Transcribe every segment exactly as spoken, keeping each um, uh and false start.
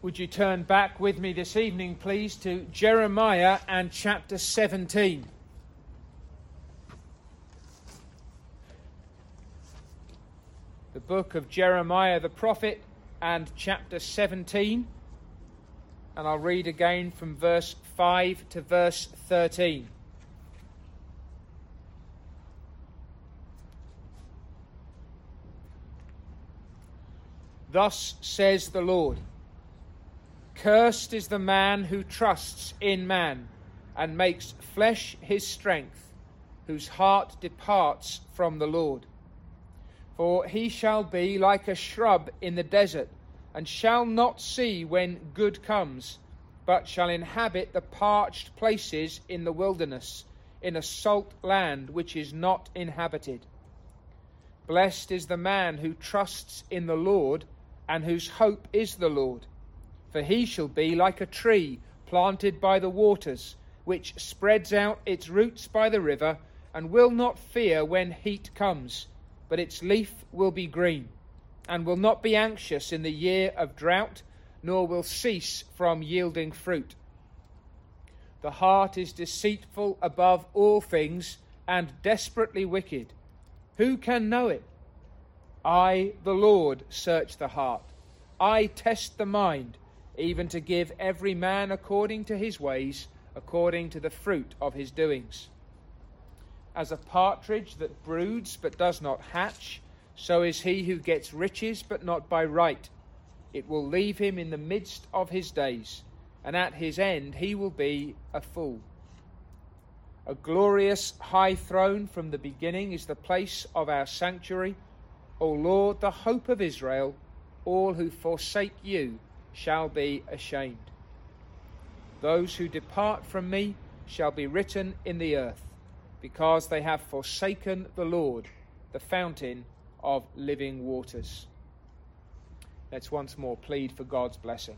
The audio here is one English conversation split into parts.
Would you turn back with me this evening, please, to Jeremiah and chapter seventeen. The book of Jeremiah the prophet and chapter seventeen. And I'll read again from verse five to verse thirteen. Thus says the Lord, cursed is the man who trusts in man and makes flesh his strength, whose heart departs from the Lord. For he shall be like a shrub in the desert, and shall not see when good comes, but shall inhabit the parched places in the wilderness, in a salt land which is not inhabited. Blessed is the man who trusts in the Lord, and whose hope is the Lord. For he shall be like a tree planted by the waters, which spreads out its roots by the river, and will not fear when heat comes, but its leaf will be green, and will not be anxious in the year of drought, nor will cease from yielding fruit. The heart is deceitful above all things, and desperately wicked. Who can know it? I, the Lord, search the heart. I test the mind, even to give every man according to his ways, according to the fruit of his doings. As a partridge that broods but does not hatch, so is he who gets riches but not by right. It will leave him in the midst of his days, and at his end he will be a fool. A glorious high throne from the beginning is the place of our sanctuary. O Lord, the hope of Israel, all who forsake you shall be ashamed. Those who depart from me shall be written in the earth, because they have forsaken the Lord, the fountain of living waters. Let's once more plead for God's blessing.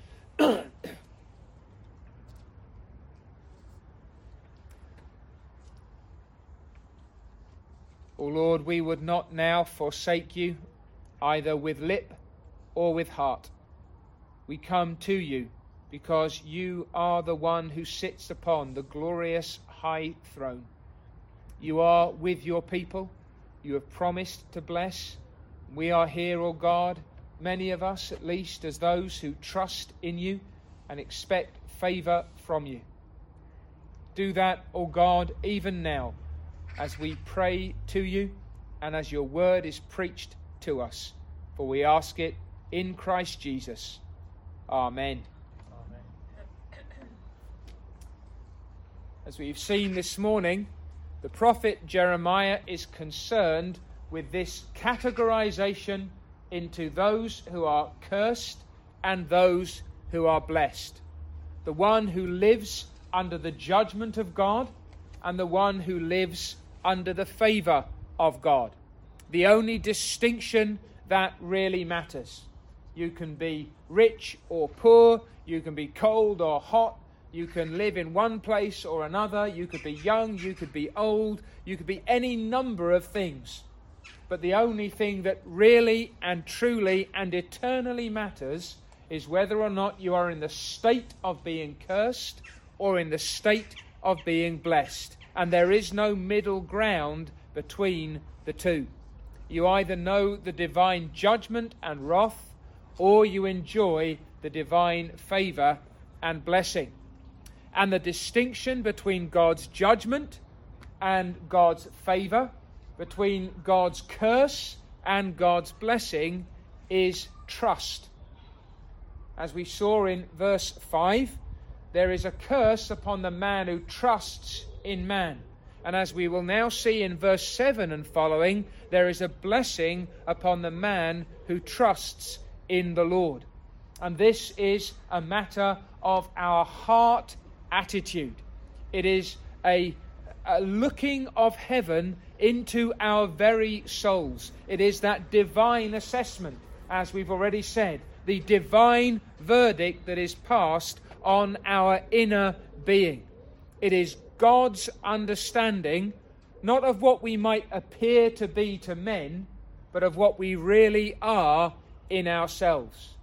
O Lord, we would not now forsake you, either with lip or with heart. We come to you because you are the one who sits upon the glorious high throne. You are with your people. You have promised to bless. We are here, O God, many of us at least, as those who trust in you and expect favour from you. Do that, O God, even now, as we pray to you and as your word is preached to us. For we ask it in Christ Jesus. Amen. Amen. As we've seen this morning, the prophet Jeremiah is concerned with this categorization into those who are cursed and those who are blessed. The one who lives under the judgment of God and the one who lives under the favour of God. The only distinction that really matters. You can be rich or poor, you can be cold or hot, you can live in one place or another, you could be young, you could be old, you could be any number of things. But the only thing that really and truly and eternally matters is whether or not you are in the state of being cursed or in the state of being blessed. And there is no middle ground between the two. You either know the divine judgment and wrath, or you enjoy the divine favour and blessing. And the distinction between God's judgment and God's favour, between God's curse and God's blessing, is trust. As we saw in verse five, there is a curse upon the man who trusts in man. And as we will now see in verse seven and following, there is a blessing upon the man who trusts in the Lord. And this is a matter of our heart attitude. It is a, a looking of heaven into our very souls. It is that divine assessment, as we've already said, the divine verdict that is passed on our inner being. It is God's understanding, not of what we might appear to be to men, but of what we really are in ourselves.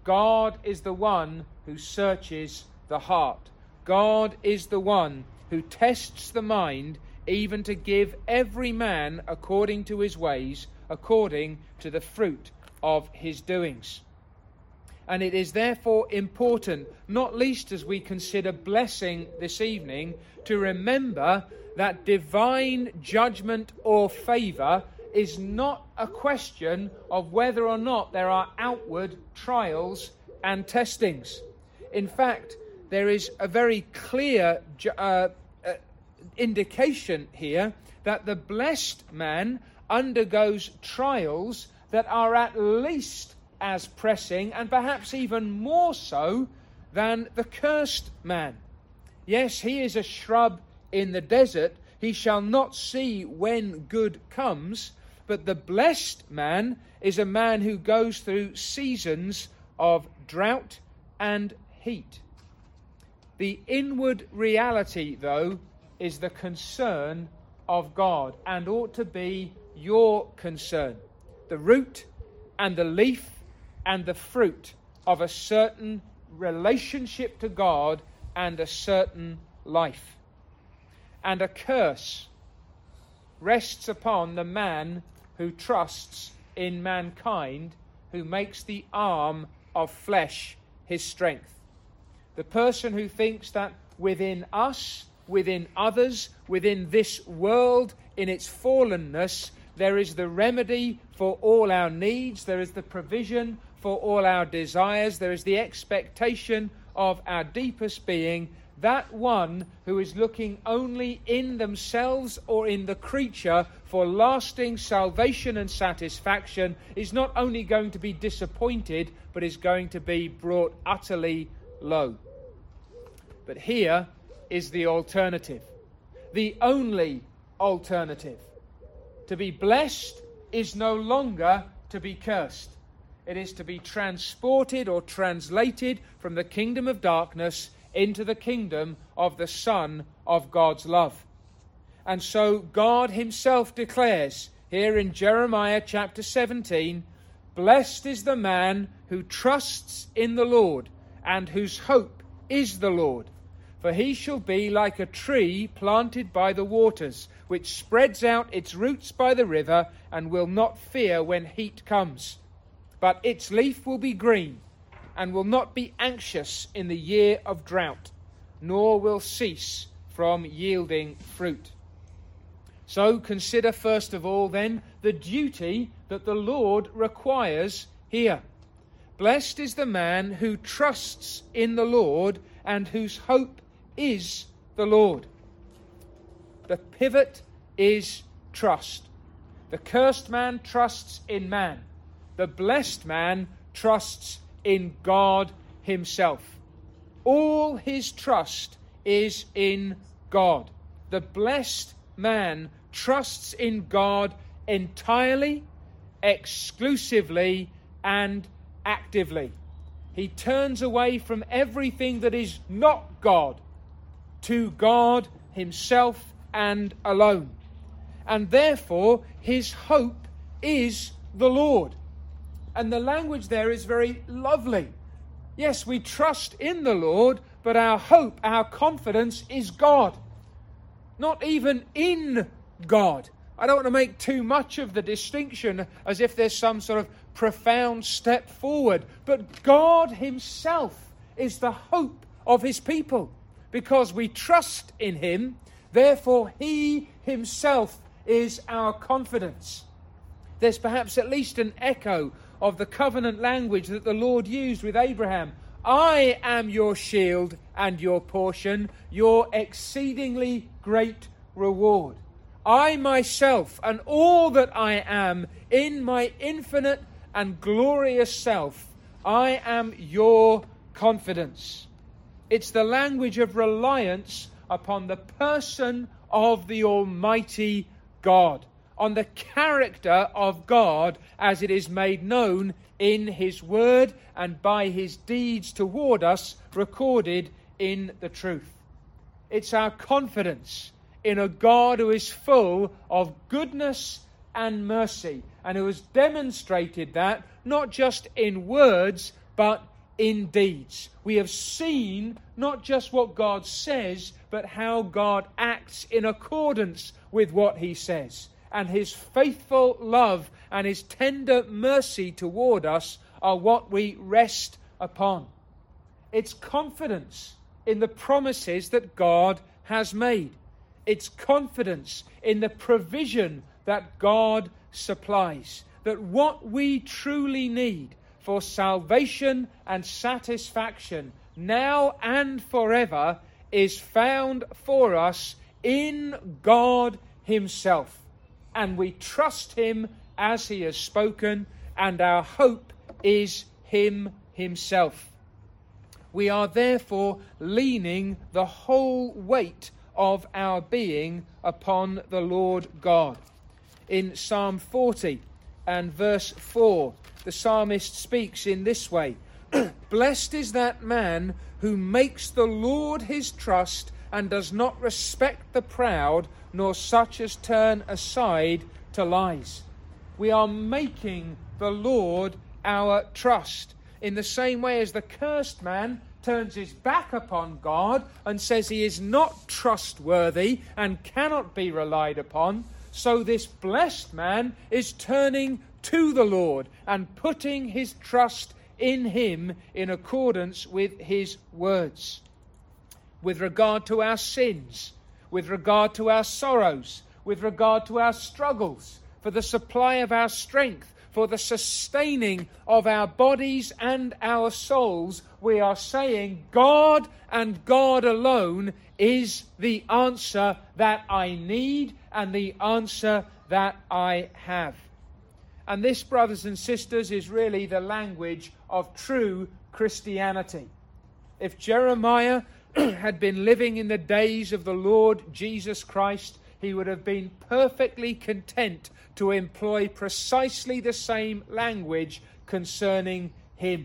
God is the one who searches the heart. God is the one who tests the mind, even to give every man according to his ways, according to the fruit of his doings. And it is therefore important, not least as we consider blessing this evening, to remember that divine judgment or favour is not a question of whether or not there are outward trials and testings. In fact, there is a very clear uh, uh, indication here that the blessed man undergoes trials that are at least as pressing, and perhaps even more so, than the cursed man. Yes, he is a shrub in the desert. He shall not see when good comes. But the blessed man is a man who goes through seasons of drought and heat. The inward reality, though, is the concern of God, and ought to be your concern. The root and the leaf and the fruit of a certain relationship to God and a certain life. And a curse rests upon the man who trusts in mankind, who makes the arm of flesh his strength. The person who thinks that within us, within others, within this world, in its fallenness, there is the remedy for all our needs, there is the provision for all our desires, there is the expectation of our deepest being. That one who is looking only in themselves or in the creature for lasting salvation and satisfaction is not only going to be disappointed, but is going to be brought utterly low. But here is the alternative, the only alternative. To be blessed is no longer to be cursed. It is to be transported or translated from the kingdom of darkness into the kingdom of the Son of God's love. And so God himself declares here in Jeremiah chapter seventeen, "Blessed is the man who trusts in the Lord, and whose hope is the Lord. For he shall be like a tree planted by the waters, which spreads out its roots by the river, and will not fear when heat comes. But its leaf will be green, and will not be anxious in the year of drought, nor will cease from yielding fruit." So consider first of all then the duty that the Lord requires here. Blessed is the man who trusts in the Lord and whose hope is the Lord. The pivot is trust. The cursed man trusts in man. The blessed man trusts in God himself. All his trust is in God. The blessed man trusts in God entirely, exclusively, and actively. He turns away from everything that is not God to God himself and alone. And therefore his hope is the Lord. And the language there is very lovely. Yes, we trust in the Lord, but our hope, our confidence is God. Not even in God. I don't want to make too much of the distinction as if there's some sort of profound step forward. But God himself is the hope of his people. Because we trust in him, therefore he himself is our confidence. There's perhaps at least an echo of the covenant language that the Lord used with Abraham. "I am your shield and your portion, your exceedingly great reward. I myself and all that I am, in my infinite and glorious self, I am your confidence." It's the language of reliance upon the person of the Almighty God, on the character of God as it is made known in his word and by his deeds toward us recorded in the truth. It's our confidence in a God who is full of goodness and mercy, and who has demonstrated that not just in words but in deeds. We have seen not just what God says, but how God acts in accordance with what he says. And his faithful love and his tender mercy toward us are what we rest upon. It's confidence in the promises that God has made. It's confidence in the provision that God supplies. That what we truly need for salvation and satisfaction now and forever is found for us in God himself. And we trust him as he has spoken, and our hope is him himself. We are therefore leaning the whole weight of our being upon the Lord God. In Psalm forty and verse four, the psalmist speaks in this way: Blessed is that man who makes the Lord his trust and does not respect the proud, nor such as turn aside to lies. We are making the Lord our trust, in the same way as the cursed man turns his back upon God and says he is not trustworthy and cannot be relied upon. So this blessed man is turning to the Lord and putting his trust in him in accordance with his words. With regard to our sins, with regard to our sorrows, with regard to our struggles, for the supply of our strength, for the sustaining of our bodies and our souls, we are saying God and God alone is the answer that I need and the answer that I have. And this, brothers and sisters, is really the language of true Christianity. If Jeremiah had been living in the days of the Lord Jesus Christ, he would have been perfectly content to employ precisely the same language concerning him.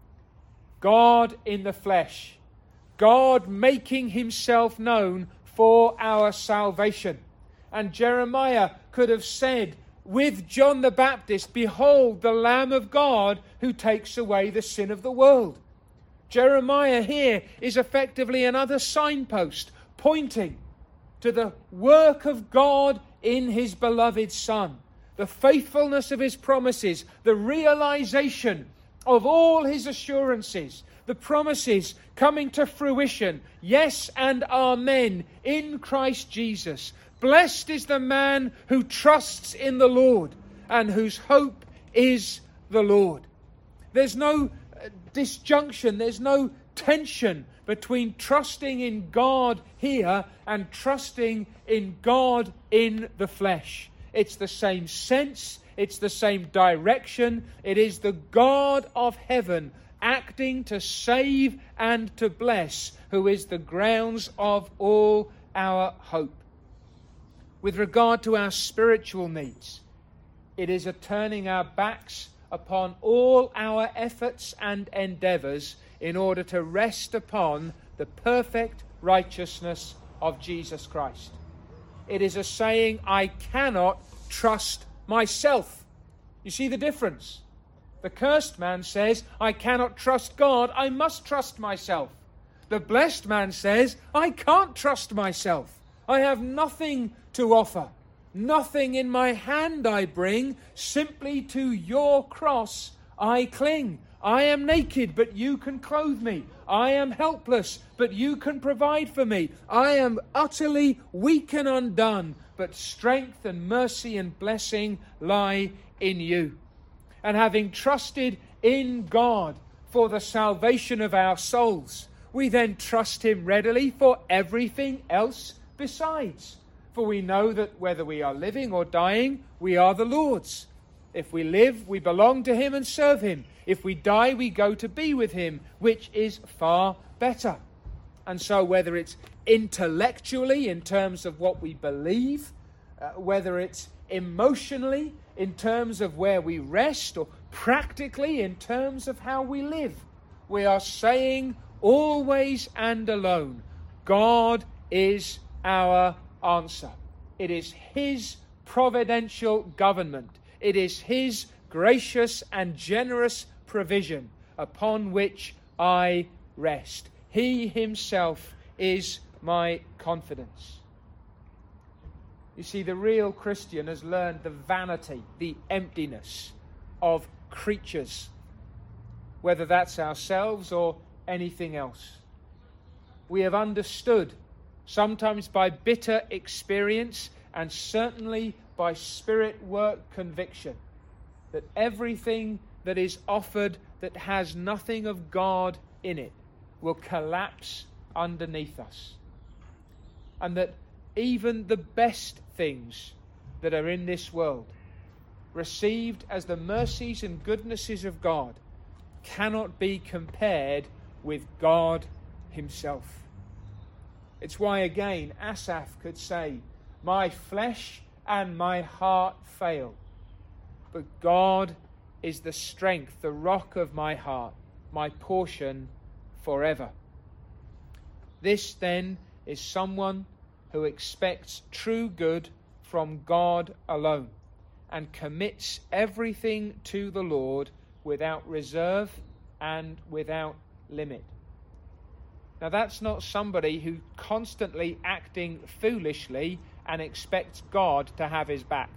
God in the flesh, God making himself known for our salvation. And Jeremiah could have said with John the Baptist, "Behold the Lamb of God who takes away the sin of the world." Jeremiah here is effectively another signpost pointing to the work of God in his beloved Son, the faithfulness of his promises, the realization of all his assurances, the promises coming to fruition, yes and amen, in Christ Jesus. Blessed is the man who trusts in the Lord and whose hope is the Lord. There's no disjunction, there's no tension between trusting in God here and trusting in God in the flesh. It's the same sense, it's the same direction. It is the God of heaven acting to save and to bless, who is the grounds of all our hope. With regard to our spiritual needs, it is a turning our backs upon all our efforts and endeavours in order to rest upon the perfect righteousness of Jesus Christ. It is a saying, I cannot trust myself. You see the difference? The cursed man says, I cannot trust God, I must trust myself. The blessed man says, I can't trust myself. I have nothing to offer. Nothing in my hand I bring, simply to your cross I cling. I am naked, but you can clothe me. I am helpless, but you can provide for me. I am utterly weak and undone, but strength and mercy and blessing lie in you. And having trusted in God for the salvation of our souls, we then trust him readily for everything else besides. For we know that whether we are living or dying, we are the Lord's. If we live, we belong to him and serve him. If we die, we go to be with him, which is far better. And so whether it's intellectually in terms of what we believe, uh, whether it's emotionally in terms of where we rest, or practically in terms of how we live, we are saying always and alone, God is our answer. It is his providential government. It is his gracious and generous provision upon which I rest. He himself is my confidence. You see, the real Christian has learned the vanity, the emptiness of creatures, whether that's ourselves or anything else. We have understood, sometimes by bitter experience and certainly by spirit work conviction, that everything that is offered that has nothing of God in it will collapse underneath us. And that even the best things that are in this world, received as the mercies and goodnesses of God, cannot be compared with God himself. It's why, again, Asaph could say, "My flesh and my heart fail, but God is the strength, the rock of my heart, my portion forever." This, then, is someone who expects true good from God alone and commits everything to the Lord without reserve and without limit. Now, that's not somebody who's constantly acting foolishly and expects God to have his back.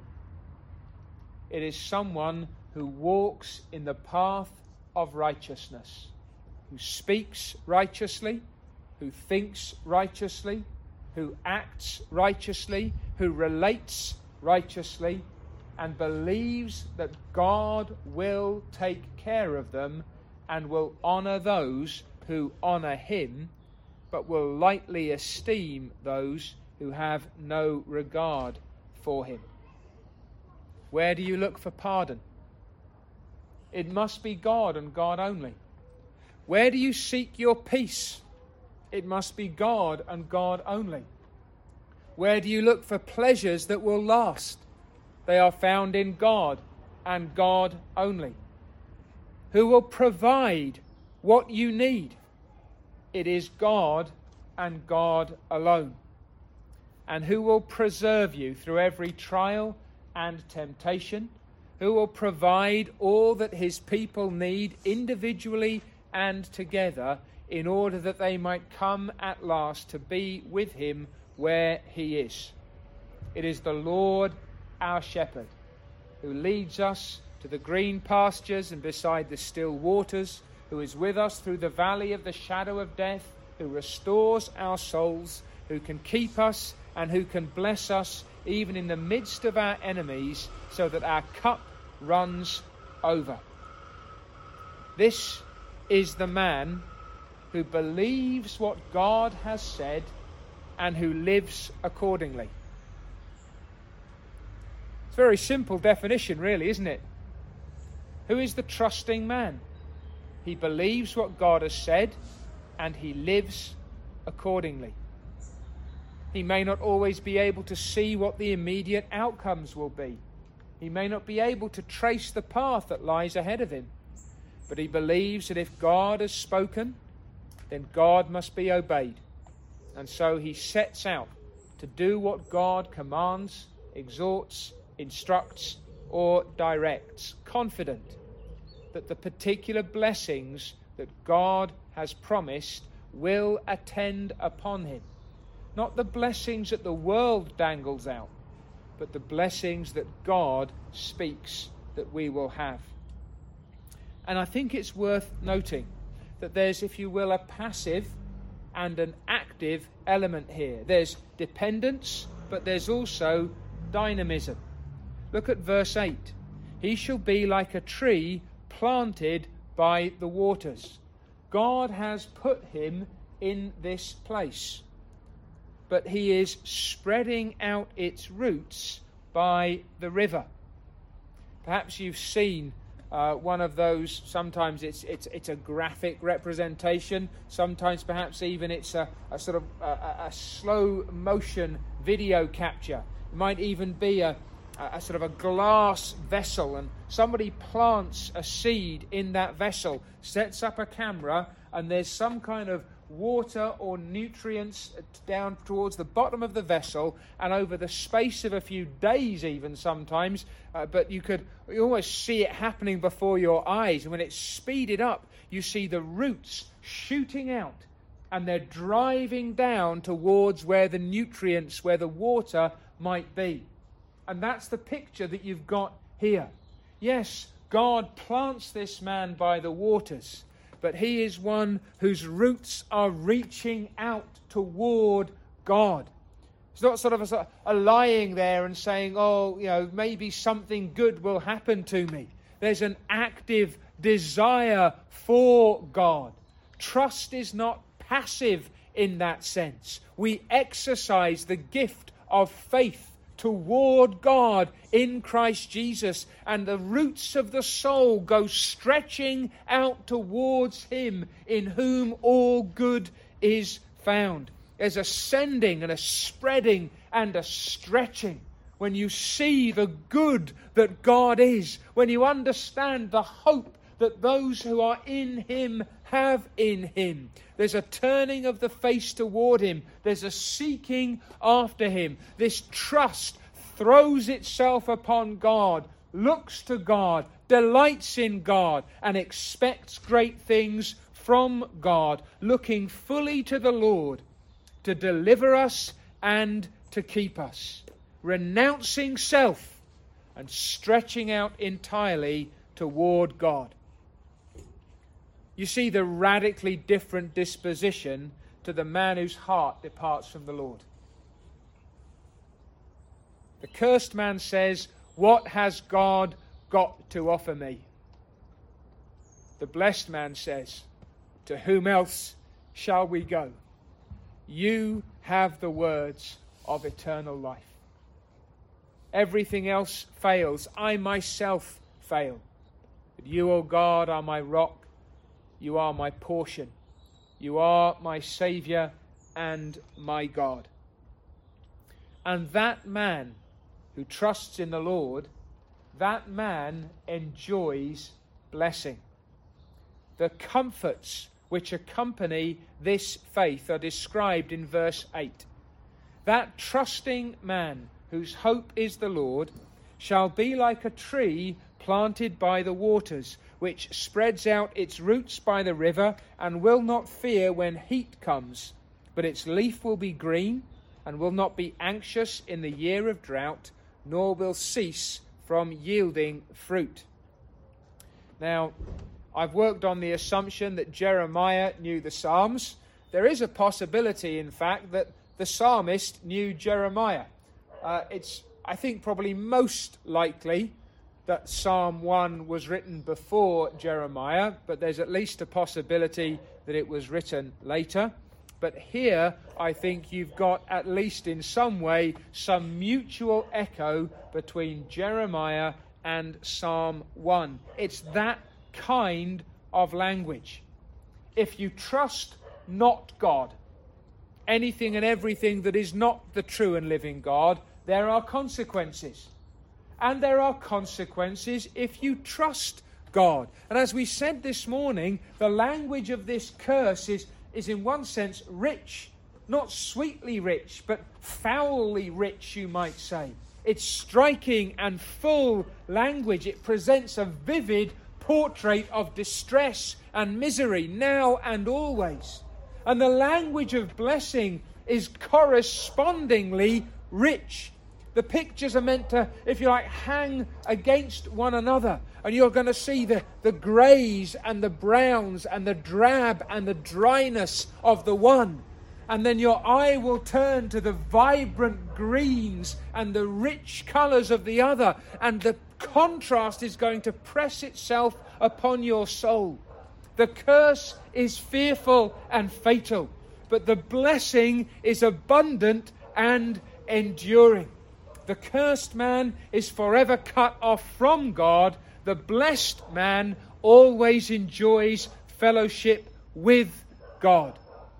It is someone who walks in the path of righteousness, who speaks righteously, who thinks righteously, who acts righteously, who relates righteously, and believes that God will take care of them and will honour those who honour him, but will lightly esteem those who have no regard for him. Where do you look for pardon? It must be God and God only. Where do you seek your peace? It must be God and God only. Where do you look for pleasures that will last? They are found in God and God only. Who will provide what you need? It is God and God alone. And who will preserve you through every trial and temptation? Who will provide all that his people need individually and together in order that they might come at last to be with him where he is? It is the Lord our shepherd, who leads us to the green pastures and beside the still waters, who is with us through the valley of the shadow of death, who restores our souls, who can keep us and who can bless us even in the midst of our enemies, so that our cup runs over. This is the man who believes what God has said and who lives accordingly. It's a very simple definition, really, isn't it? Who is the trusting man? He believes what God has said and he lives accordingly. He may not always be able to see what the immediate outcomes will be. He may not be able to trace the path that lies ahead of him. But he believes that if God has spoken, then God must be obeyed. And so he sets out to do what God commands, exhorts, instructs, or directs, confident that the particular blessings that God has promised will attend upon him. Not the blessings that the world dangles out, but the blessings that God speaks that we will have. And I think it's worth noting that there's, if you will, a passive and an active element here. There's dependence, but there's also dynamism. Look at verse eight. He shall be like a tree planted by the waters. God has put him in this place, but he is spreading out its roots by the river. Perhaps you've seen uh, one of those. Sometimes it's it's it's a graphic representation. Sometimes perhaps even it's a, a sort of a, a slow motion video capture. It might even be a, a sort of a glass vessel, and somebody plants a seed in that vessel, sets up a camera, and there's some kind of water or nutrients down towards the bottom of the vessel, and over the space of a few days even sometimes, uh, but you could you almost see it happening before your eyes. And when it's speeded up, you see the roots shooting out, and they're driving down towards where the nutrients, where the water might be. And that's the picture that you've got here. Yes, God plants this man by the waters, but he is one whose roots are reaching out toward God. It's not sort of a, a lying there and saying, oh, you know, maybe something good will happen to me. There's an active desire for God. Trust is not passive in that sense. We exercise the gift of faith toward God in Christ Jesus, and the roots of the soul go stretching out towards him in whom all good is found. There's a sending and a spreading and a stretching when you see the good that God is, when you understand the hope that those who are in him have in him. There's a turning of the face toward him. There's a seeking after him. This trust throws itself upon God, looks to God, delights in God, and expects great things from God, looking fully to the Lord to deliver us and to keep us, renouncing self and stretching out entirely toward God. You see the radically different disposition to the man whose heart departs from the Lord. The cursed man says, what has God got to offer me? The blessed man says, to whom else shall we go? You have the words of eternal life. Everything else fails. I myself fail. But you, O God, are my rock. You are my portion. You are my Saviour and my God. And that man who trusts in the Lord, that man enjoys blessing. The comforts which accompany this faith are described in verse eight. That trusting man whose hope is the Lord shall be like a tree planted by the waters, which spreads out its roots by the river and will not fear when heat comes, but its leaf will be green and will not be anxious in the year of drought, nor will cease from yielding fruit. Now, I've worked on the assumption that Jeremiah knew the Psalms. There is a possibility, in fact, that the psalmist knew Jeremiah. Uh, it's, I think, probably most likely that Psalm one was written before Jeremiah, but there's at least a possibility that it was written later. But here, I think you've got, at least in some way, some mutual echo between Jeremiah and Psalm one. It's that kind of language. If you trust not God, anything and everything that is not the true and living God, there are consequences. And there are consequences if you trust God. And as we said this morning, the language of this curse is is in one sense rich, not sweetly rich, but foully rich, you might say. It's striking and full language. It presents a vivid portrait of distress and misery now and always. And the language of blessing is correspondingly rich. The pictures are meant to, if you like, hang against one another. And you're going to see the, the greys and the browns and the drab and the dryness of the one. And then your eye will turn to the vibrant greens and the rich colours of the other. And the contrast is going to press itself upon your soul. The curse is fearful and fatal, but the blessing is abundant and enduring. The cursed man is forever cut off from God. The blessed man always enjoys fellowship with God,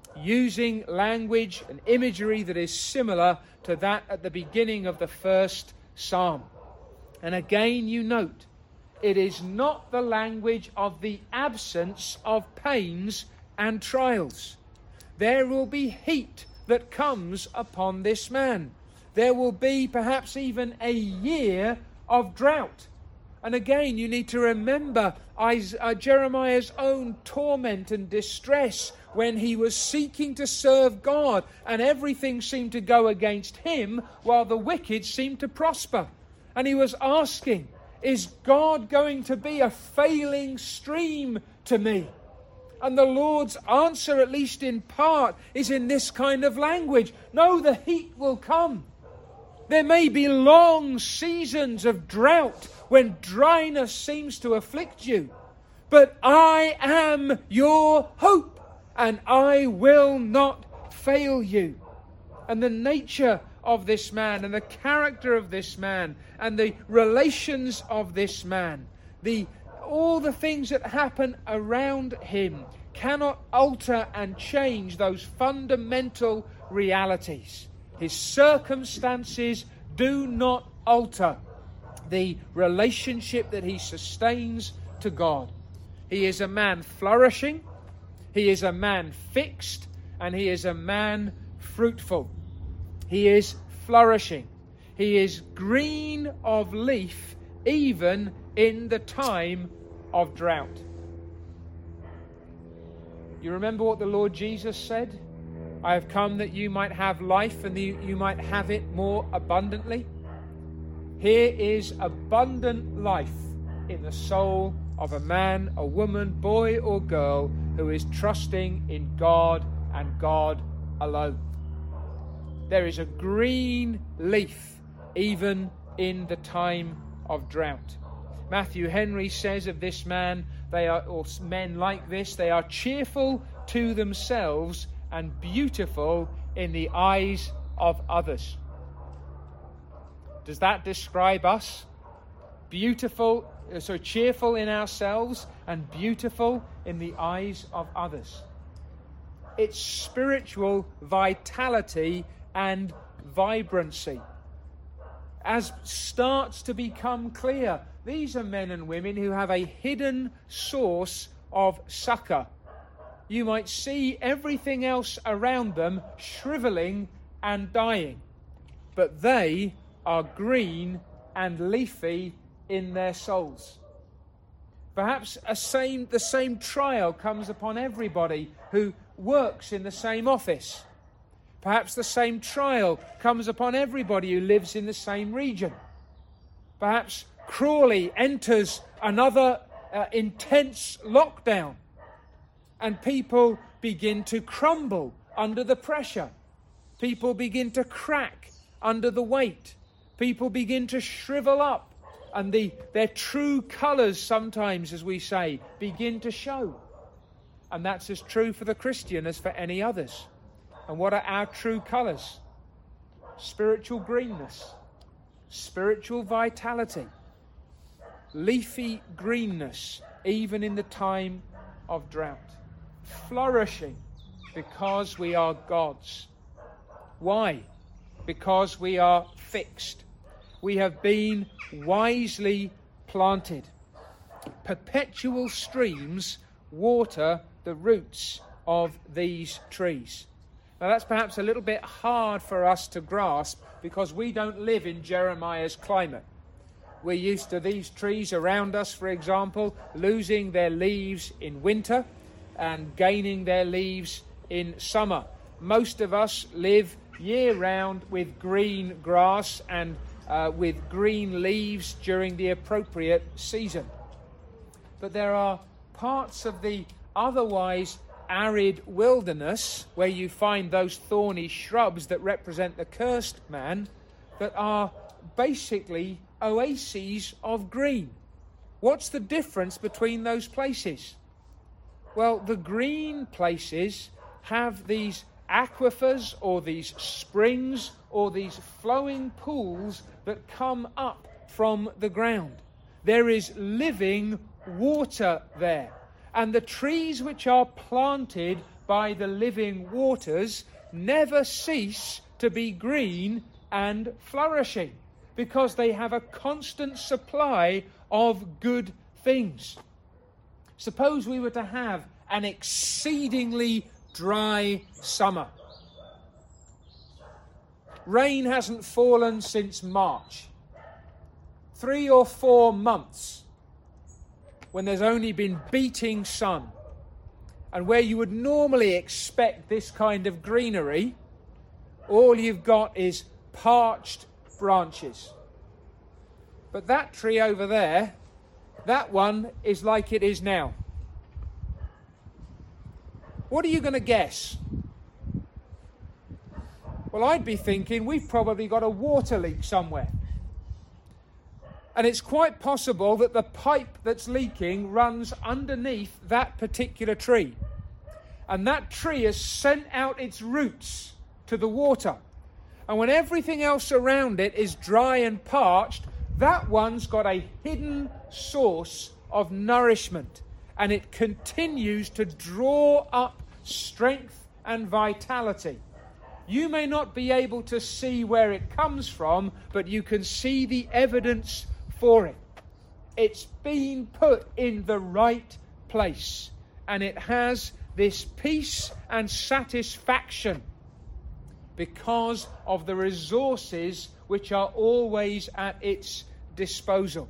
using language and imagery that is similar to that at the beginning of the first psalm. And again, you note, it is not the language of the absence of pains and trials. there will be heat that comes upon this man. There will be perhaps even a year of drought. And again, you need to remember Jeremiah's own torment and distress when he was seeking to serve God and everything seemed to go against him while the wicked seemed to prosper. And he was asking, is God going to be a failing stream to me? And the Lord's answer, at least in part, is in this kind of language. No, the heat will come. There may be long seasons of drought when dryness seems to afflict you. But I am your hope, and I will not fail you. And the nature of this man, and the character of this man, and the relations of this man, the all the things that happen around him cannot alter and change those fundamental realities. His circumstances do not alter the relationship that he sustains to God. He is a man flourishing, he is a man fixed, and he is a man fruitful. He is flourishing. He is green of leaf even in the time of drought. You remember what the Lord Jesus said? I have come that you might have life and that you might have it more abundantly. Here is abundant life in the soul of a man, a woman, boy or girl who is trusting in God and God alone. There is a green leaf even in the time of drought. Matthew Henry says of this man, they are, or men like this, they are cheerful to themselves and beautiful in the eyes of others. Does that describe us? Beautiful, so cheerful in ourselves and beautiful in the eyes of others. It's spiritual vitality and vibrancy. As starts to become clear, these are men and women who have a hidden source of succor. You might see everything else around them shriveling and dying, but they are green and leafy in their souls. Perhaps a same, the same trial comes upon everybody who works in the same office. Perhaps the same trial comes upon everybody who lives in the same region. Perhaps Crawley enters another uh, intense lockdown, and people begin to crumble under the pressure. People begin to crack under the weight. People begin to shrivel up, and the, their true colours sometimes, as we say, begin to show. And that's as true for the Christian as for any others. And what are our true colours? Spiritual greenness, spiritual vitality, leafy greenness, even in the time of drought. Flourishing because we are God's. Why? Because we are fixed. We have been wisely planted. Perpetual streams water the roots of these trees. Now that's perhaps a little bit hard for us to grasp because we don't live in Jeremiah's climate. We're used to these trees around us, for example, losing their leaves in winter and gaining their leaves in summer. Most of us live year-round with green grass and uh, with green leaves during the appropriate season. But there are parts of the otherwise arid wilderness where you find those thorny shrubs that represent the cursed man that are basically oases of green. What's the difference between those places? Well, the green places have these aquifers or these springs or these flowing pools that come up from the ground. There is living water there. And the trees which are planted by the living waters never cease to be green and flourishing because they have a constant supply of good things. Suppose we were to have an exceedingly dry summer. Rain hasn't fallen since March. Three or four months when there's only been beating sun. And where you would normally expect this kind of greenery, all you've got is parched branches. But that tree over there, that one is like it is now. What are you going to guess? Well, I'd be thinking we've probably got a water leak somewhere. And it's quite possible that the pipe that's leaking runs underneath that particular tree. And that tree has sent out its roots to the water. And when everything else around it is dry and parched, that one's got a hidden source of nourishment. And it continues to draw up strength and vitality. You may not be able to see where it comes from, but you can see the evidence for it. It's been put in the right place, and it has this peace and satisfaction because of the resources which are always at its disposal.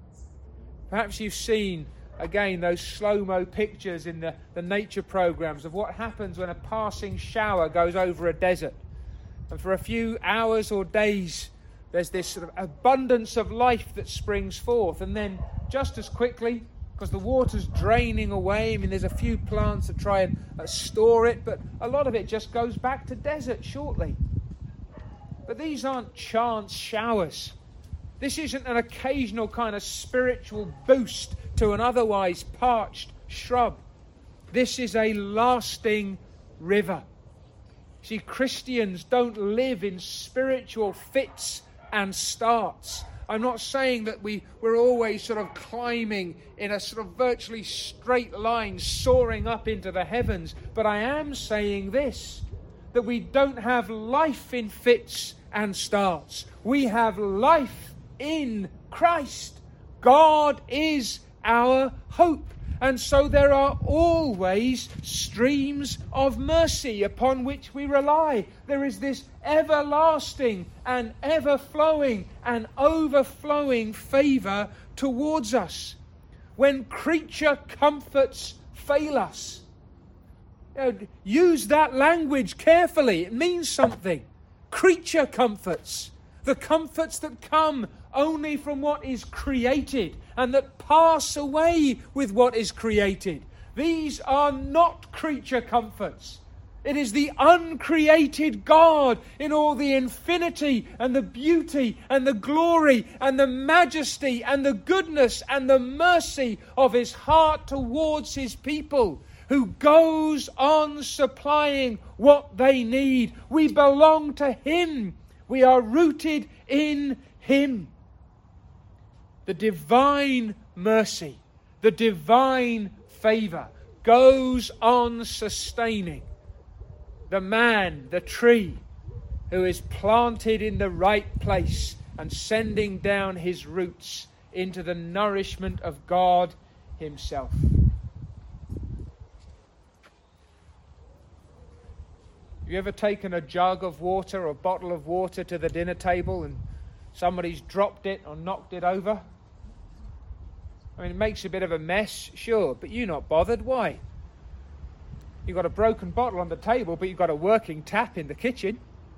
Perhaps you've seen, again, those slow-mo pictures in the, the nature programs of what happens when a passing shower goes over a desert. And for a few hours or days, there's this sort of abundance of life that springs forth. And then just as quickly, because the water's draining away, I mean, there's a few plants that try and uh, store it, but a lot of it just goes back to desert shortly. But these aren't chance showers. This isn't an occasional kind of spiritual boost to an otherwise parched shrub. This is a lasting river. See, Christians don't live in spiritual fits and starts. I'm not saying that we, we're always sort of climbing in a sort of virtually straight line, soaring up into the heavens. But I am saying this, that we don't have life in fits and starts. We have life in Christ. God is our hope. And so there are always streams of mercy upon which we rely. There is this everlasting and ever-flowing and overflowing favour towards us. When creature comforts fail us, you know, use that language carefully. It means something. Creature comforts. The comforts that come only from what is created and that pass away with what is created. These are not creature comforts. It is the uncreated God in all the infinity and the beauty and the glory and the majesty and the goodness and the mercy of his heart towards his people, who goes on supplying what they need. We belong to him. We are rooted in him. The divine mercy, the divine favour goes on sustaining the man, the tree, who is planted in the right place and sending down his roots into the nourishment of God himself. Have you ever taken a jug of water or a bottle of water to the dinner table and somebody's dropped it or knocked it over? I mean, it makes a bit of a mess, sure, but you're not bothered. Why? You've got a broken bottle on the table, but you've got a working tap in the kitchen.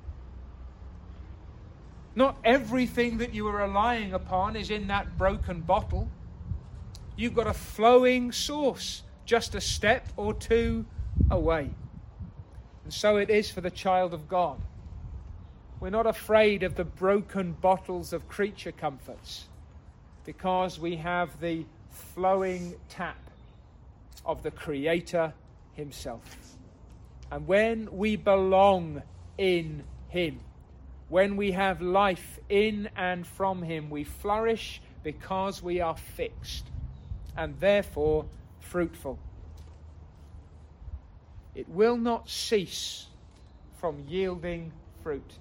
Not everything that you are relying upon is in that broken bottle. You've got a flowing source just a step or two away. And so it is for the child of God. We're not afraid of the broken bottles of creature comforts because we have the flowing tap of the Creator himself. And when we belong in him, when we have life in and from him, we flourish because we are fixed and therefore fruitful. It will not cease from yielding fruit.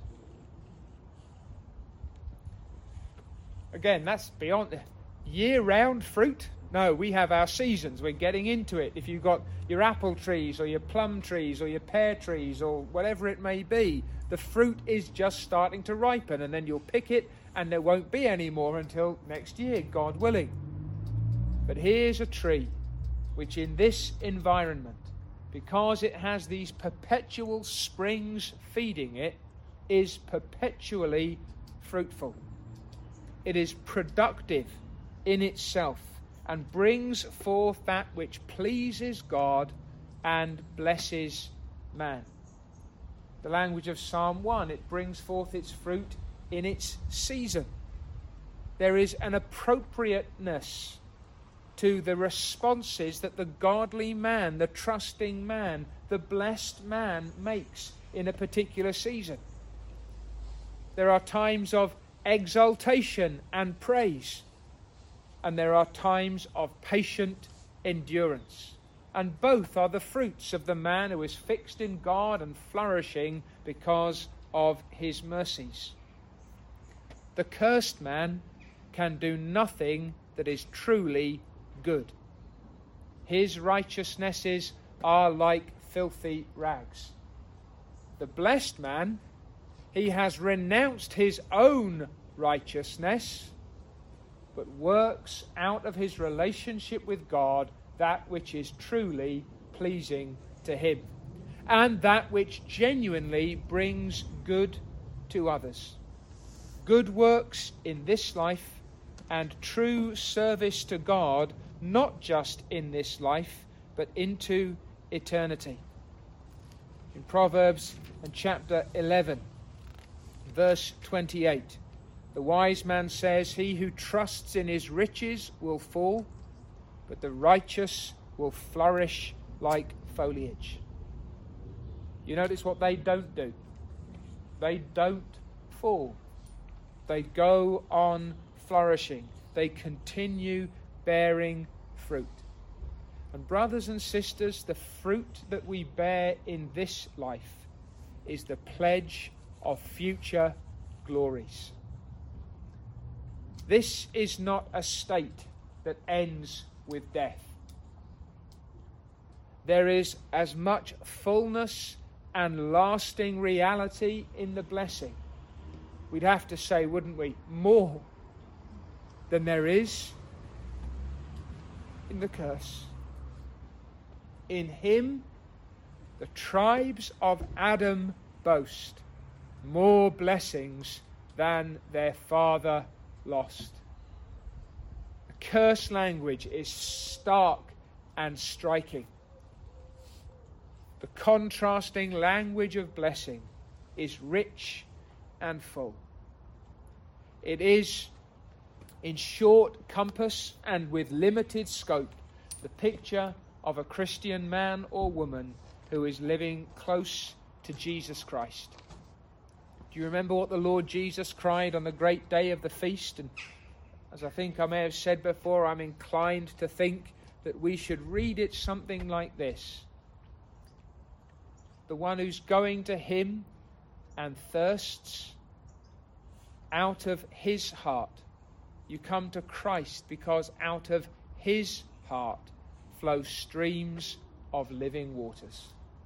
Again, that's beyond year-round fruit. No, we have our seasons. We're getting into it. If you've got your apple trees or your plum trees or your pear trees or whatever it may be, the fruit is just starting to ripen, and then you'll pick it and there won't be any more until next year, God willing. But here's a tree which in this environment, because it has these perpetual springs feeding it, is perpetually fruitful. It is productive in itself and brings forth that which pleases God and blesses man. The language of Psalm one, it brings forth its fruit in its season. There is an appropriateness to the responses that the godly man, the trusting man, the blessed man makes in a particular season. There are times of exaltation and praise, and there are times of patient endurance. And both are the fruits of the man who is fixed in God and flourishing because of his mercies. The cursed man can do nothing that is truly good. His righteousnesses are like filthy rags. The blessed man, he has renounced his own righteousness, but works out of his relationship with God that which is truly pleasing to him, and that which genuinely brings good to others. Good works in this life and true service to God, not just in this life, but into eternity. In Proverbs and chapter eleven, verse twenty-eight, the wise man says, "He who trusts in his riches will fall, but the righteous will flourish like foliage." You notice what they don't do. They don't fall. They go on flourishing. They continue bearing fruit. And brothers and sisters, the fruit that we bear in this life is the pledge of future glories. This is not a state that ends with death. There is as much fullness and lasting reality in the blessing. We'd have to say, wouldn't we, more than there is in the curse. In him, the tribes of Adam boast more blessings than their father lost. The curse language is stark and striking. The contrasting language of blessing is rich and full. It is, in short compass and with limited scope, the picture of a Christian man or woman who is living close to Jesus Christ. Do you remember what the Lord Jesus cried on the great day of the feast? And as I think I may have said before, I'm inclined to think that we should read it something like this. The one who's going to him and thirsts, out of his heart. You come to Christ because out of his heart flow streams of living waters.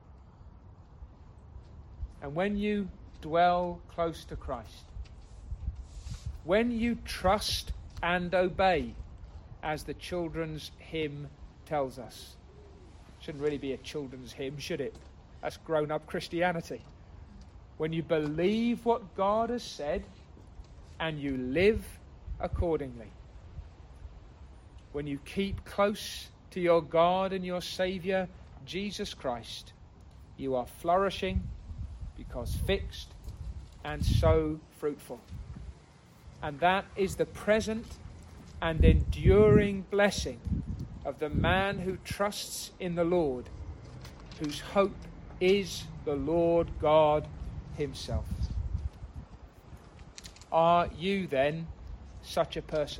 And when you dwell close to Christ, when you trust and obey, as the children's hymn tells us. Shouldn't really be a children's hymn, should it? That's grown-up Christianity. When you believe what God has said and you live accordingly. When you keep close to your God and your Saviour, Jesus Christ, you are flourishing because fixed and so fruitful. And that is the present and enduring blessing of the man who trusts in the Lord, whose hope is the Lord God himself. Are you then such a person?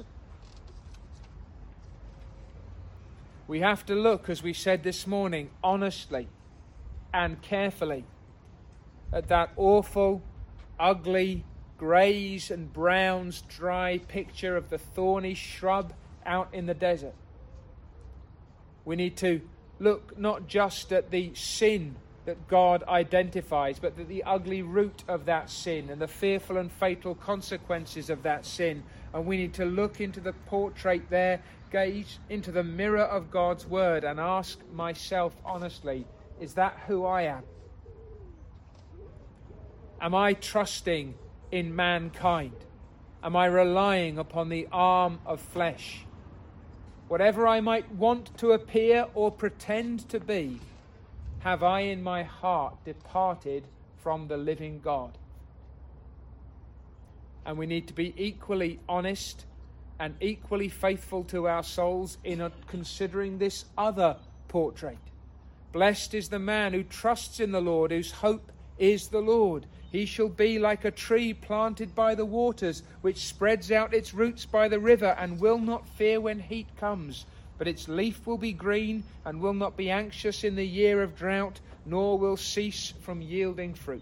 We have to look, as we said this morning, honestly and carefully at that awful, ugly, greys and browns dry picture of the thorny shrub out in the desert. We need to look not just at the sin that God identifies, but at the ugly root of that sin and the fearful and fatal consequences of that sin. And we need to look into the portrait there, gaze into the mirror of God's word, and ask myself honestly, is that who I am? Am I trusting in mankind? Am I relying upon the arm of flesh? Whatever I might want to appear or pretend to be, have I in my heart departed from the living God? And we need to be equally honest and equally faithful to our souls in considering this other portrait. Blessed is the man who trusts in the Lord, whose hope is the Lord. He shall be like a tree planted by the waters, which spreads out its roots by the river, and will not fear when heat comes. But its leaf will be green, and will not be anxious in the year of drought, nor will cease from yielding fruit.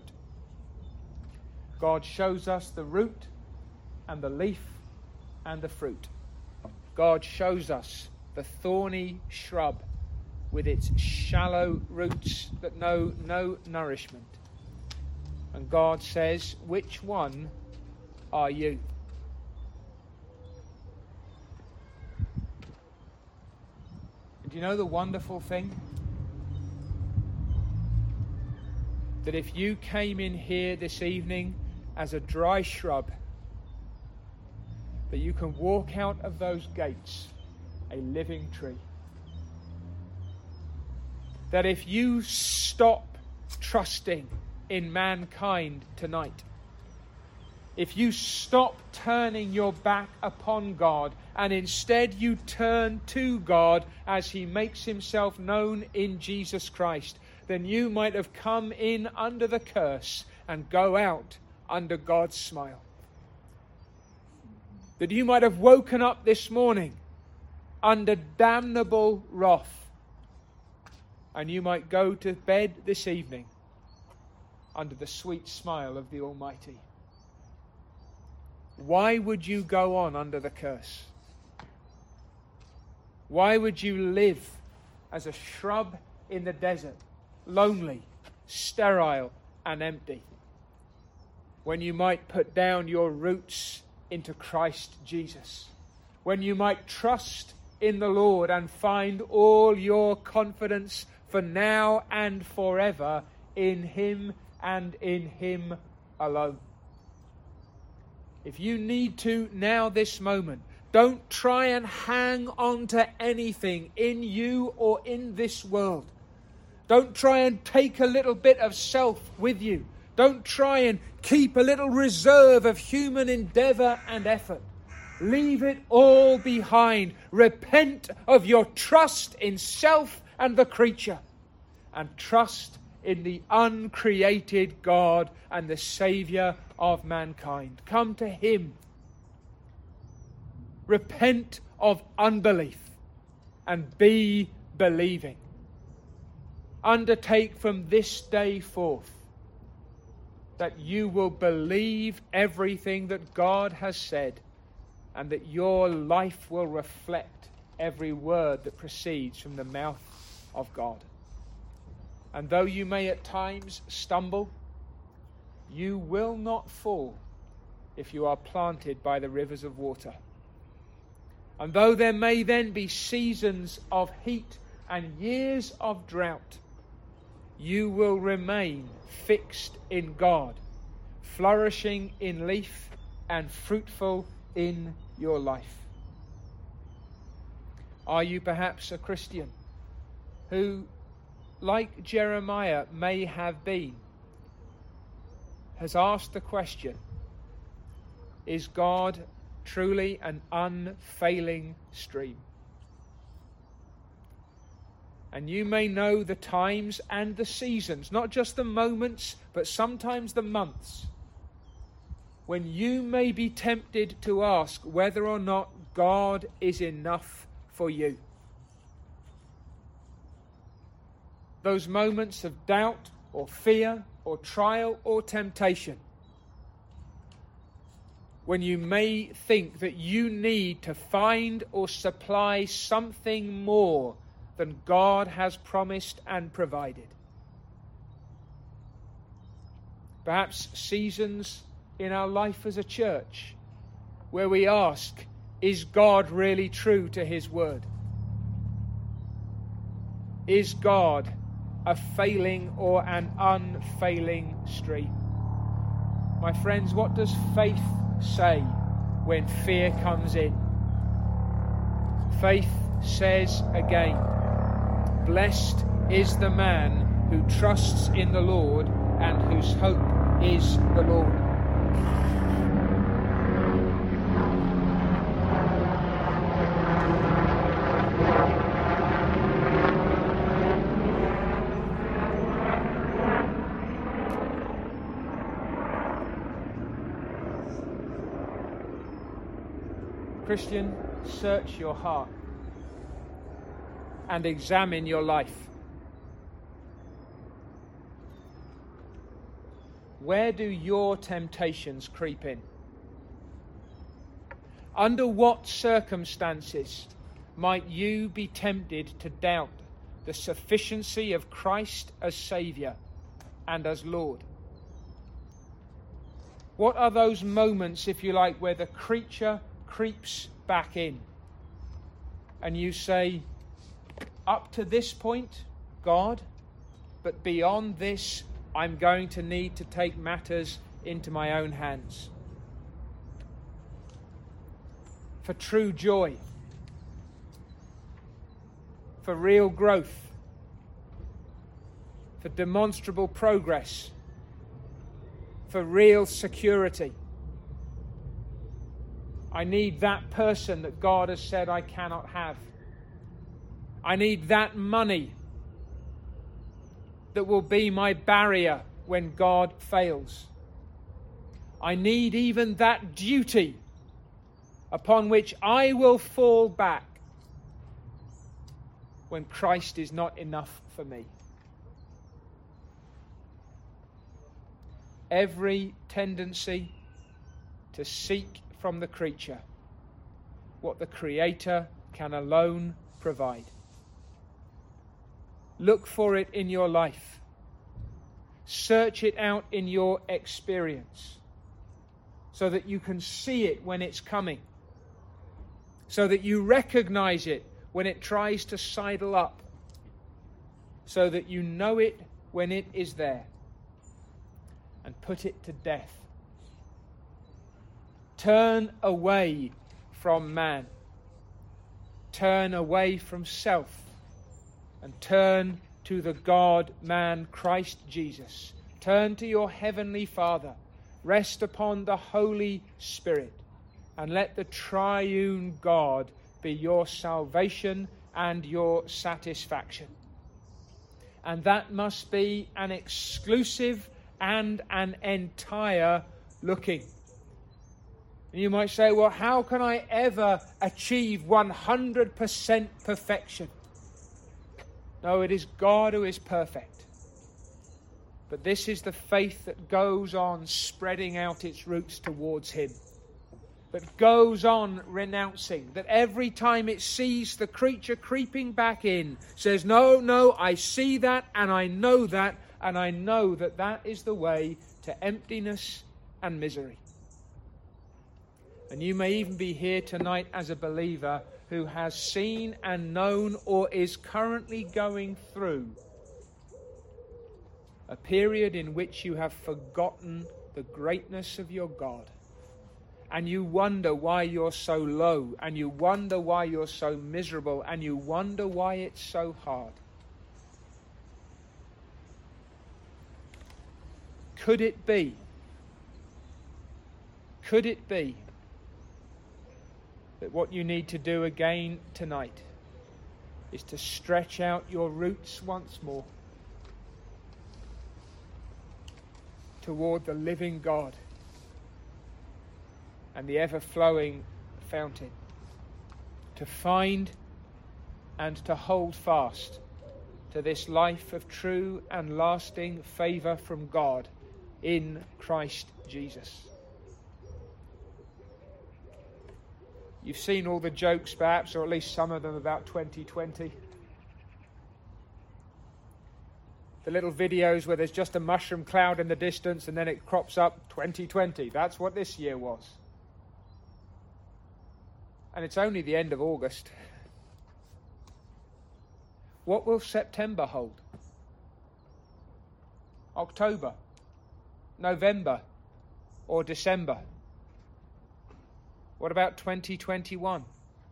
God shows us the root and the leaf and the fruit. God shows us the thorny shrub with its shallow roots that know no nourishment. And God says, which one are you? And do you know the wonderful thing? That if you came in here this evening as a dry shrub, that you can walk out of those gates a living tree. That if you stop trusting in mankind tonight, if you stop turning your back upon God and instead you turn to God as he makes himself known in Jesus Christ, then you might have come in under the curse and go out under God's smile. That you might have woken up this morning under damnable wrath, and you might go to bed this evening under the sweet smile of the Almighty. Why would you go on under the curse? Why would you live as a shrub in the desert, lonely, sterile, and empty, when you might put down your roots into Christ Jesus, when you might trust in the Lord and find all your confidence for now and forever in him and in him alone? If you need to now this moment, don't try and hang on to anything in you or in this world. Don't try and take a little bit of self with you. Don't try and keep a little reserve of human endeavour and effort. Leave it all behind. Repent of your trust in self and the creature, and trust in the uncreated God and the Saviour of mankind. Come to him. Repent of unbelief and be believing. Undertake from this day forth that you will believe everything that God has said, and that your life will reflect every word that proceeds from the mouth of God. And though you may at times stumble, you will not fall if you are planted by the rivers of water. And though there may then be seasons of heat and years of drought, you will remain fixed in God, flourishing in leaf and fruitful in your life. Are you perhaps a Christian who, like Jeremiah may have been, has asked the question, is God truly an unfailing stream? And you may know the times and the seasons, not just the moments, but sometimes the months, when you may be tempted to ask whether or not God is enough for you. Those moments of doubt or fear or trial or temptation, when you may think that you need to find or supply something more than God has promised and provided. Perhaps seasons in our life as a church where we ask, is God really true to his word? Is God a failing or an unfailing stream? My friends, what does faith say when fear comes in? Faith says again, blessed is the man who trusts in the Lord and whose hope is the Lord. Christian, search your heart and examine your life. Where do your temptations creep in? Under what circumstances might you be tempted to doubt the sufficiency of Christ as Saviour and as Lord? What are those moments, if you like, where the creature creeps back in and you say, up to this point, God, but beyond this, I'm going to need to take matters into my own hands? For true joy, for real growth, for demonstrable progress, for real security, I need that person that God has said I cannot have. I need that money that will be my barrier when God fails. I need even that duty upon which I will fall back when Christ is not enough for me. Every tendency to seek from the creature what the Creator can alone provide. Look for it in your life. Search it out in your experience so that you can see it when it's coming, so that you recognize it when it tries to sidle up, so that you know it when it is there, and put it to death. Turn away from man. Turn away from self. And turn to the God-man Christ Jesus. Turn to your heavenly Father. Rest upon the Holy Spirit. And let the triune God be your salvation and your satisfaction. And that must be an exclusive and an entire looking. And you might say, well, how can I ever achieve one hundred percent perfection? No, it is God who is perfect. But this is the faith that goes on spreading out its roots towards Him. That goes on renouncing. That every time it sees the creature creeping back in, says, no, no, I see that and I know that, and I know that that is the way to emptiness and misery. And you may even be here tonight as a believer who has seen and known or is currently going through a period in which you have forgotten the greatness of your God. And you wonder why you're so low, and you wonder why you're so miserable, and you wonder why it's so hard. Could it be, could it be that what you need to do again tonight is to stretch out your roots once more toward the living God and the ever-flowing fountain, to find and to hold fast to this life of true and lasting favour from God in Christ Jesus. You've seen all the jokes perhaps, or at least some of them, about twenty twenty. the little videos where there's just a mushroom cloud in the distance and then it crops up twenty twenty. That's what this year was. And it's only the end of August. What will September hold? October, November, or December? What about twenty twenty-one?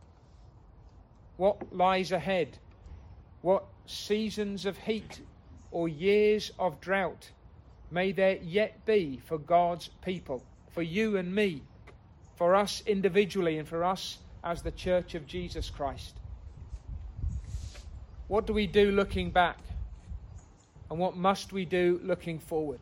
What lies ahead? What seasons of heat or years of drought may there yet be for God's people, for you and me, for us individually and for us as the Church of Jesus Christ? What do we do looking back? And what must we do looking forward?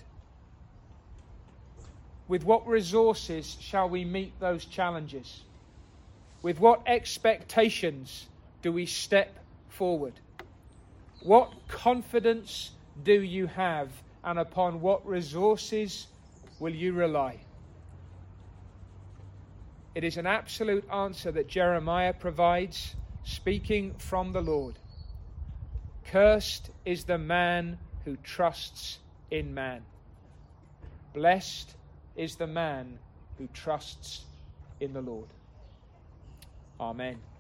With what resources shall we meet those challenges? With what expectations do we step forward? What confidence do you have, and upon what resources will you rely? It is an absolute answer that Jeremiah provides, speaking from the Lord. Cursed is the man who trusts in man. Blessed is the man who trusts in the Lord. Amen.